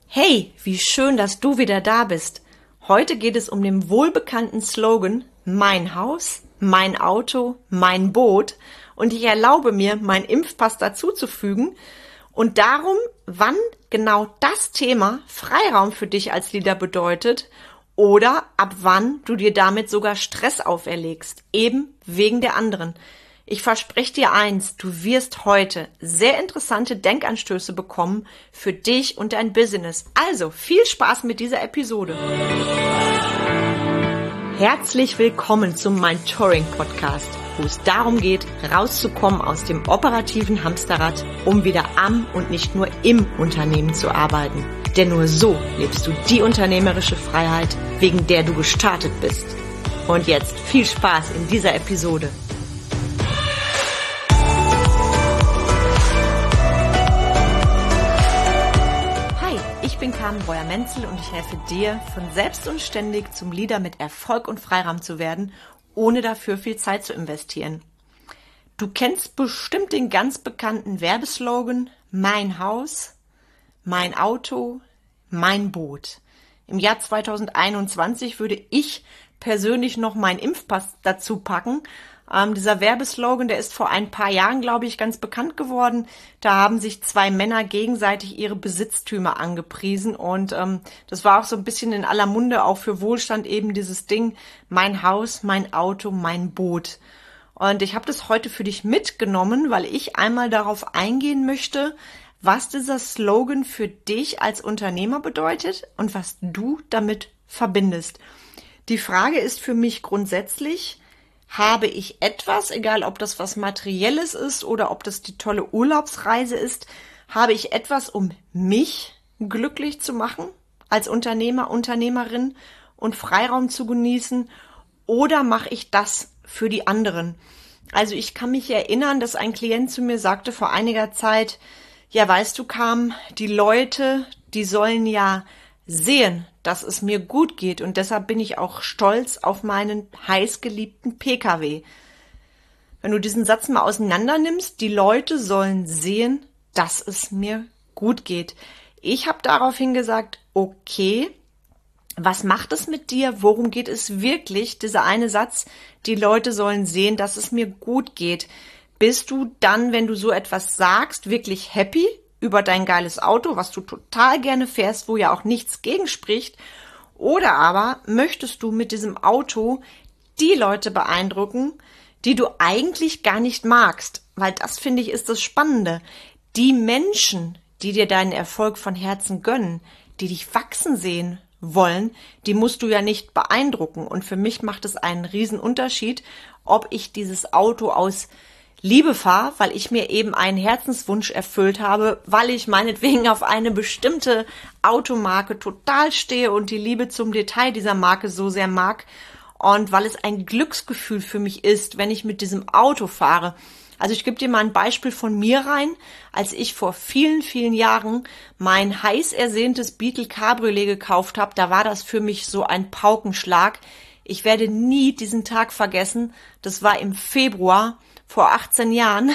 Hey, wie schön, dass du wieder da bist. Heute geht es um den wohlbekannten Slogan Mein Haus, mein Auto, mein Boot und ich erlaube mir, meinen Impfpass dazuzufügen und darum, wann genau das Thema Freiraum für dich als Leader bedeutet oder ab wann du dir damit sogar Stress auferlegst, eben wegen der anderen. Ich verspreche dir eins, du wirst heute sehr interessante Denkanstöße bekommen für dich und dein Business. Also viel Spaß mit dieser Episode. Herzlich willkommen zum Mentoring Podcast, wo es darum geht, rauszukommen aus dem operativen Hamsterrad, um wieder am und nicht nur im Unternehmen zu arbeiten. Denn nur so lebst du die unternehmerische Freiheit, wegen der du gestartet bist. Und jetzt viel Spaß in dieser Episode. Ich bin Carmen Breuer-Menzel und ich helfe dir, von selbst und ständig zum Leader mit Erfolg und Freiraum zu werden, ohne dafür viel Zeit zu investieren. Du kennst bestimmt den ganz bekannten Werbeslogan Mein Haus, mein Auto, mein Boot. Im Jahr 2021 würde ich persönlich noch meinen Impfpass dazu packen. Dieser Werbeslogan, der ist vor ein paar Jahren, glaube ich, ganz bekannt geworden. Da haben sich zwei Männer gegenseitig ihre Besitztümer angepriesen und das war auch so ein bisschen in aller Munde, auch für Wohlstand eben dieses Ding, mein Haus, mein Auto, mein Boot. Und ich habe das heute für dich mitgenommen, weil ich einmal darauf eingehen möchte, was dieser Slogan für dich als Unternehmer bedeutet und was du damit verbindest. Die Frage ist für mich grundsätzlich: Habe ich etwas, egal ob das was Materielles ist oder ob das die tolle Urlaubsreise ist, habe ich etwas, um mich glücklich zu machen als Unternehmer, Unternehmerin und Freiraum zu genießen, oder mache ich das für die anderen? Also ich kann mich erinnern, dass ein Klient zu mir sagte vor einiger Zeit: Ja, weißt du, Carmen, die Leute, die sollen ja sehen, dass es mir gut geht und deshalb bin ich auch stolz auf meinen heißgeliebten PKW. Wenn du diesen Satz mal auseinander nimmst, die Leute sollen sehen, dass es mir gut geht. Ich habe daraufhin gesagt, okay, was macht es mit dir? Worum geht es wirklich? Dieser eine Satz, die Leute sollen sehen, dass es mir gut geht. Bist du dann, wenn du so etwas sagst, wirklich happy über dein geiles Auto, was du total gerne fährst, wo ja auch nichts gegen spricht? Oder aber möchtest du mit diesem Auto die Leute beeindrucken, die du eigentlich gar nicht magst? Weil das, finde ich, ist das Spannende. Die Menschen, die dir deinen Erfolg von Herzen gönnen, die dich wachsen sehen wollen, die musst du ja nicht beeindrucken. Und für mich macht es einen riesen Unterschied, ob ich dieses Auto aus Liebe fahre, weil ich mir eben einen Herzenswunsch erfüllt habe, weil ich meinetwegen auf eine bestimmte Automarke total stehe und die Liebe zum Detail dieser Marke so sehr mag und weil es ein Glücksgefühl für mich ist, wenn ich mit diesem Auto fahre. Also ich gebe dir mal ein Beispiel von mir rein. Als ich vor vielen, vielen Jahren mein heiß ersehntes Beetle Cabriolet gekauft habe, da war das für mich so ein Paukenschlag. Ich werde nie diesen Tag vergessen. Das war im Februar vor 18 Jahren,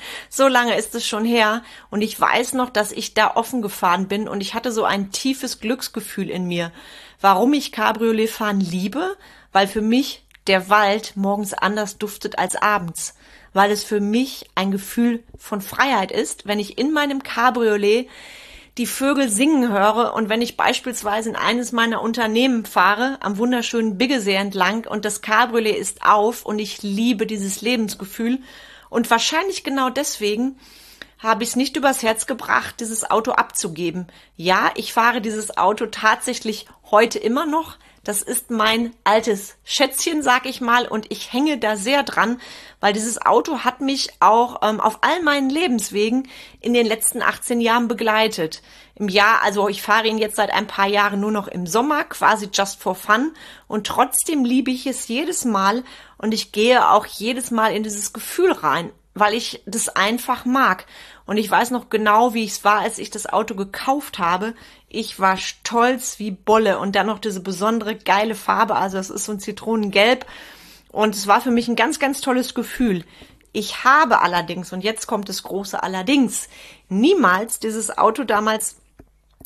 so lange ist es schon her und ich weiß noch, dass ich da offen gefahren bin und ich hatte so ein tiefes Glücksgefühl in mir. Warum ich Cabriolet fahren liebe? Weil für mich der Wald morgens anders duftet als abends. Weil es für mich ein Gefühl von Freiheit ist, wenn ich in meinem Cabriolet die Vögel singen höre und wenn ich beispielsweise in eines meiner Unternehmen fahre, am wunderschönen Biggesee entlang und das Cabriolet ist auf und ich liebe dieses Lebensgefühl und wahrscheinlich genau deswegen habe ich es nicht übers Herz gebracht, dieses Auto abzugeben. Ja, ich fahre dieses Auto tatsächlich heute immer noch. Das ist mein altes Schätzchen, sag ich mal, und ich hänge da sehr dran, weil dieses Auto hat mich auch auf all meinen Lebenswegen in den letzten 18 Jahren begleitet. Im Jahr, also ich fahre ihn jetzt seit ein paar Jahren nur noch im Sommer, quasi just for fun, und trotzdem liebe ich es jedes Mal und ich gehe auch jedes Mal in dieses Gefühl rein, weil ich das einfach mag. Und ich weiß noch genau, wie es war, als ich das Auto gekauft habe. Ich war stolz wie Bolle und dann noch diese besondere geile Farbe, also es ist so ein Zitronengelb und es war für mich ein ganz, ganz tolles Gefühl. Ich habe allerdings, und jetzt kommt das große Allerdings, niemals dieses Auto damals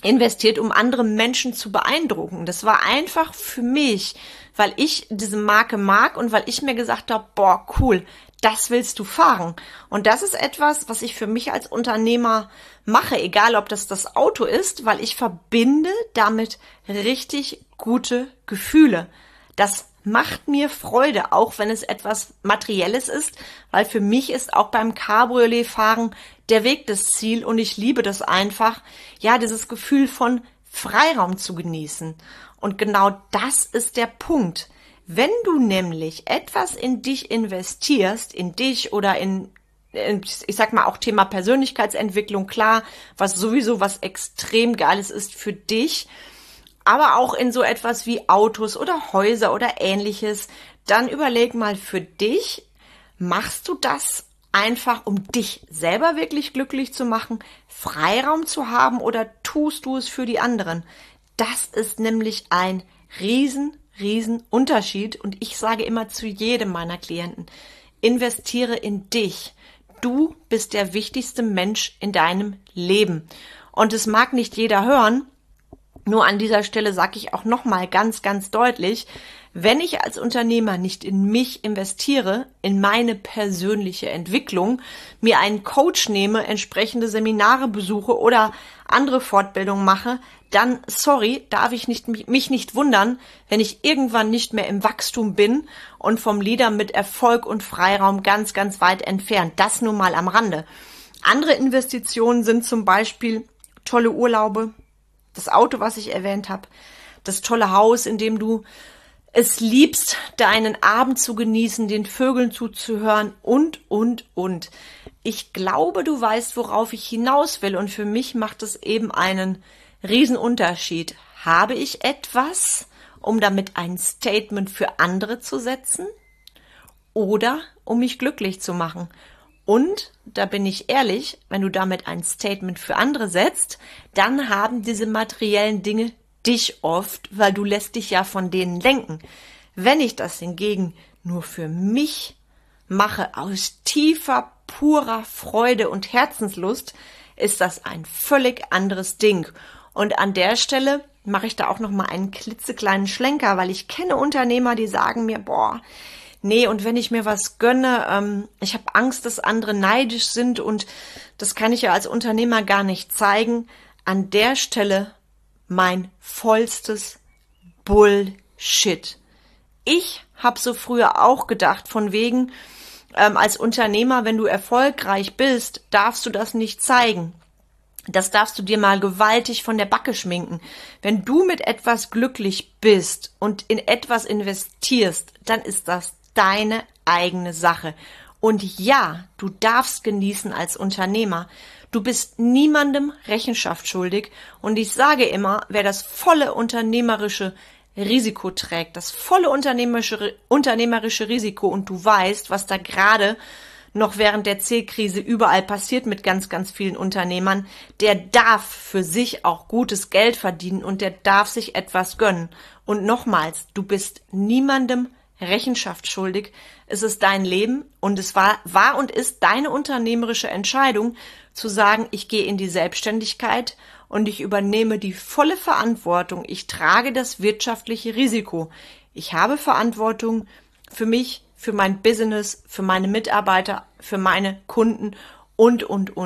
investiert, um andere Menschen zu beeindrucken. Das war einfach für mich, weil ich diese Marke mag und weil ich mir gesagt habe, boah, cool, das willst du fahren. Und das ist etwas, was ich für mich als Unternehmer mache, egal ob das Auto ist, weil ich verbinde damit richtig gute Gefühle. Das macht mir Freude, auch wenn es etwas Materielles ist, weil für mich ist auch beim Cabriolet-Fahren der Weg das Ziel und ich liebe das einfach, ja, dieses Gefühl von Freiraum zu genießen. Und genau das ist der Punkt. Wenn du nämlich etwas in dich investierst, in dich oder ich sag mal auch Thema Persönlichkeitsentwicklung, klar, was sowieso was extrem Geiles ist für dich, aber auch in so etwas wie Autos oder Häuser oder Ähnliches, dann überleg mal für dich, machst du das einfach, um dich selber wirklich glücklich zu machen, Freiraum zu haben oder tust du es für die anderen? Das ist nämlich ein riesen Unterschied und ich sage immer zu jedem meiner Klienten, investiere in dich. Du bist der wichtigste Mensch in deinem Leben. Und es mag nicht jeder hören, nur an dieser Stelle sage ich auch nochmal ganz deutlich, wenn ich als Unternehmer nicht in mich investiere, in meine persönliche Entwicklung, mir einen Coach nehme, entsprechende Seminare besuche oder andere Fortbildungen mache, dann, darf ich mich nicht wundern, wenn ich irgendwann nicht mehr im Wachstum bin und vom Leader mit Erfolg und Freiraum ganz weit entfernt. Das nur mal am Rande. Andere Investitionen sind zum Beispiel tolle Urlaube, das Auto, was ich erwähnt habe, das tolle Haus, in dem du es liebst, deinen Abend zu genießen, den Vögeln zuzuhören und. Ich glaube, du weißt, worauf ich hinaus will und für mich macht es eben einen Riesenunterschied. Habe ich etwas, um damit ein Statement für andere zu setzen oder um mich glücklich zu machen? Und, da bin ich ehrlich, wenn du damit ein Statement für andere setzt, dann haben diese materiellen Dinge dich oft, weil du lässt dich ja von denen lenken. Wenn ich das hingegen nur für mich mache, aus tiefer, purer Freude und Herzenslust, ist das ein völlig anderes Ding. Und an der Stelle mache ich da auch nochmal einen klitzekleinen Schlenker, weil ich kenne Unternehmer, die sagen mir, boah, nee, und wenn ich mir was gönne, ich habe Angst, dass andere neidisch sind und das kann ich ja als Unternehmer gar nicht zeigen. An der Stelle mein vollstes Bullshit. Ich habe so früher auch gedacht, von wegen, als Unternehmer, wenn du erfolgreich bist, darfst du das nicht zeigen. Das darfst du dir mal gewaltig von der Backe schminken. Wenn du mit etwas glücklich bist und in etwas investierst, dann ist das deine eigene Sache. Und ja, du darfst genießen als Unternehmer. Du bist niemandem Rechenschaft schuldig. Und ich sage immer, wer das volle unternehmerische Risiko trägt, das volle unternehmerische Risiko und du weißt, was da gerade noch während der C-Krise überall passiert mit ganz vielen Unternehmern, der darf für sich auch gutes Geld verdienen und der darf sich etwas gönnen. Und nochmals, du bist niemandem Rechenschaft schuldig. Es ist dein Leben und es war und ist deine unternehmerische Entscheidung zu sagen, ich gehe in die Selbstständigkeit und ich übernehme die volle Verantwortung. Ich trage das wirtschaftliche Risiko. Ich habe Verantwortung für mich, für mein Business, für meine Mitarbeiter, für meine Kunden und.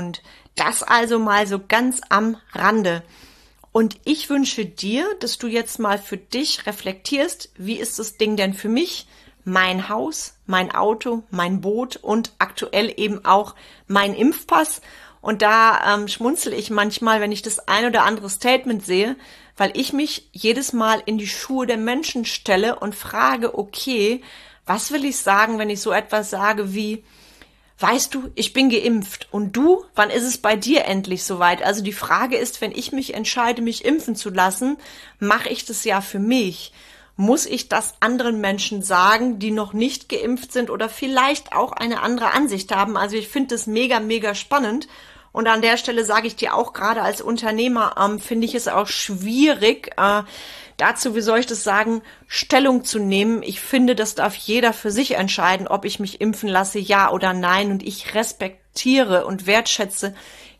Das also mal so ganz am Rande. Und ich wünsche dir, dass du jetzt mal für dich reflektierst, wie ist das Ding denn für mich? Mein Haus, mein Auto, mein Boot und aktuell eben auch mein Impfpass. Und da schmunzel ich manchmal, wenn ich das ein oder andere Statement sehe, weil ich mich jedes Mal in die Schuhe der Menschen stelle und frage, okay, was will ich sagen, wenn ich so etwas sage wie, weißt du, ich bin geimpft und du, wann ist es bei dir endlich soweit? Also die Frage ist, wenn ich mich entscheide, mich impfen zu lassen, mache ich das ja für mich. Muss ich das anderen Menschen sagen, die noch nicht geimpft sind oder vielleicht auch eine andere Ansicht haben? Also ich finde das mega spannend. Und an der Stelle sage ich dir auch, gerade als Unternehmer finde ich es auch schwierig, dazu, wie soll ich das sagen, Stellung zu nehmen. Ich finde, das darf jeder für sich entscheiden, ob ich mich impfen lasse, ja oder nein. Und ich respektiere und wertschätze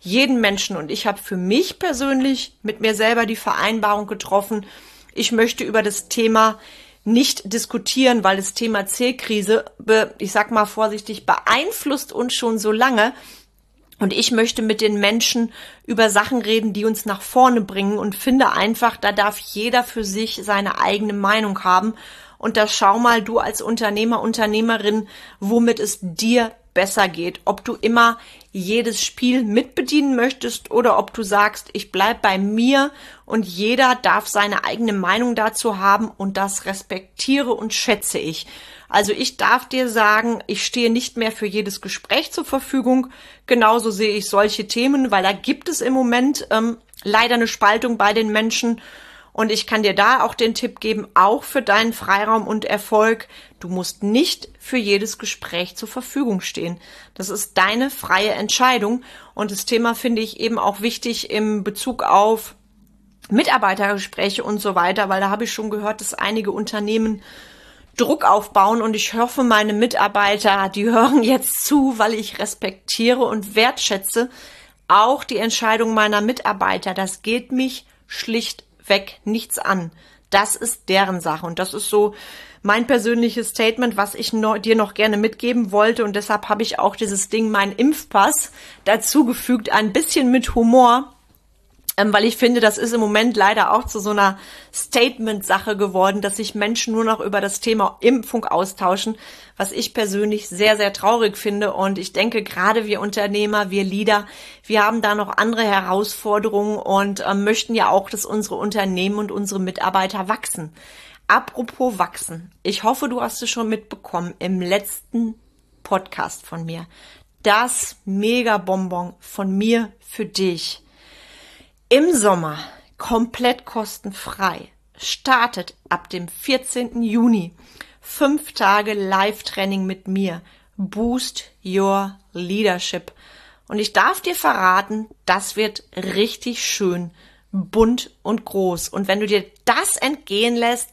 jeden Menschen. Und ich habe für mich persönlich mit mir selber die Vereinbarung getroffen, ich möchte über das Thema nicht diskutieren, weil das Thema Zählkrise, ich sag mal vorsichtig, beeinflusst uns schon so lange. Und ich möchte mit den Menschen über Sachen reden, die uns nach vorne bringen und finde einfach, da darf jeder für sich seine eigene Meinung haben. Und da schau mal du als Unternehmer, Unternehmerin, womit es dir besser geht. Ob du immer jedes Spiel mitbedienen möchtest oder ob du sagst, ich bleib bei mir und jeder darf seine eigene Meinung dazu haben und das respektiere und schätze ich. Also ich darf dir sagen, ich stehe nicht mehr für jedes Gespräch zur Verfügung. Genauso sehe ich solche Themen, weil da gibt es im Moment leider eine Spaltung bei den Menschen. Und ich kann dir da auch den Tipp geben, auch für deinen Freiraum und Erfolg, du musst nicht für jedes Gespräch zur Verfügung stehen. Das ist deine freie Entscheidung. Und das Thema finde ich eben auch wichtig im Bezug auf Mitarbeitergespräche und so weiter, weil da habe ich schon gehört, dass einige Unternehmen Druck aufbauen und ich hoffe, meine Mitarbeiter, die hören jetzt zu, weil ich respektiere und wertschätze auch die Entscheidung meiner Mitarbeiter. Das geht mich schlichtweg nichts an. Das ist deren Sache und das ist so mein persönliches Statement, was ich dir noch gerne mitgeben wollte und deshalb habe ich auch dieses Ding, mein Impfpass, dazugefügt, ein bisschen mit Humor, weil ich finde, das ist im Moment leider auch zu so einer Statement-Sache geworden, dass sich Menschen nur noch über das Thema Impfung austauschen, was ich persönlich sehr, sehr traurig finde. Und ich denke, gerade wir Unternehmer, wir Leader, wir haben da noch andere Herausforderungen und möchten ja auch, dass unsere Unternehmen und unsere Mitarbeiter wachsen. Apropos wachsen. Ich hoffe, du hast es schon mitbekommen im letzten Podcast von mir. Das Mega-Bonbon von mir für dich. Im Sommer, komplett kostenfrei, startet ab dem 14. Juni 5 Tage Live-Training mit mir. Boost Your Leadership. Und ich darf dir verraten, das wird richtig schön, bunt und groß. Und wenn du dir das entgehen lässt,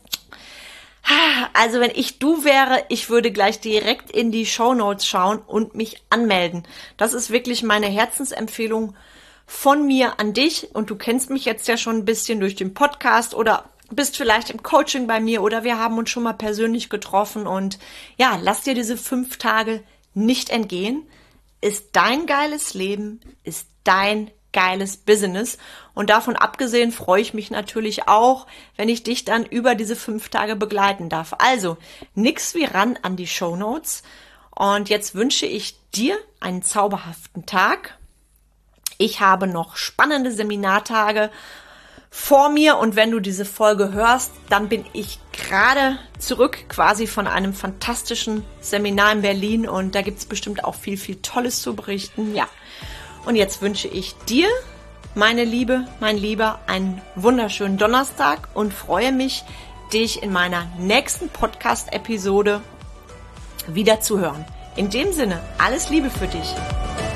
also wenn ich du wäre, ich würde gleich direkt in die Shownotes schauen und mich anmelden. Das ist wirklich meine Herzensempfehlung von mir an dich und du kennst mich jetzt ja schon ein bisschen durch den Podcast oder bist vielleicht im Coaching bei mir oder wir haben uns schon mal persönlich getroffen und ja, lass dir diese 5 Tage nicht entgehen. Ist dein geiles Leben, ist dein geiles Business und davon abgesehen freue ich mich natürlich auch, wenn ich dich dann über diese 5 Tage begleiten darf. Also, nix wie ran an die Shownotes und jetzt wünsche ich dir einen zauberhaften Tag. Ich habe noch spannende Seminartage vor mir und wenn du diese Folge hörst, dann bin ich gerade zurück quasi von einem fantastischen Seminar in Berlin und da gibt es bestimmt auch viel, viel Tolles zu berichten. Ja, und jetzt wünsche ich dir, meine Liebe, mein Lieber, einen wunderschönen Donnerstag und freue mich, dich in meiner nächsten Podcast-Episode wieder zu hören. In dem Sinne, alles Liebe für dich.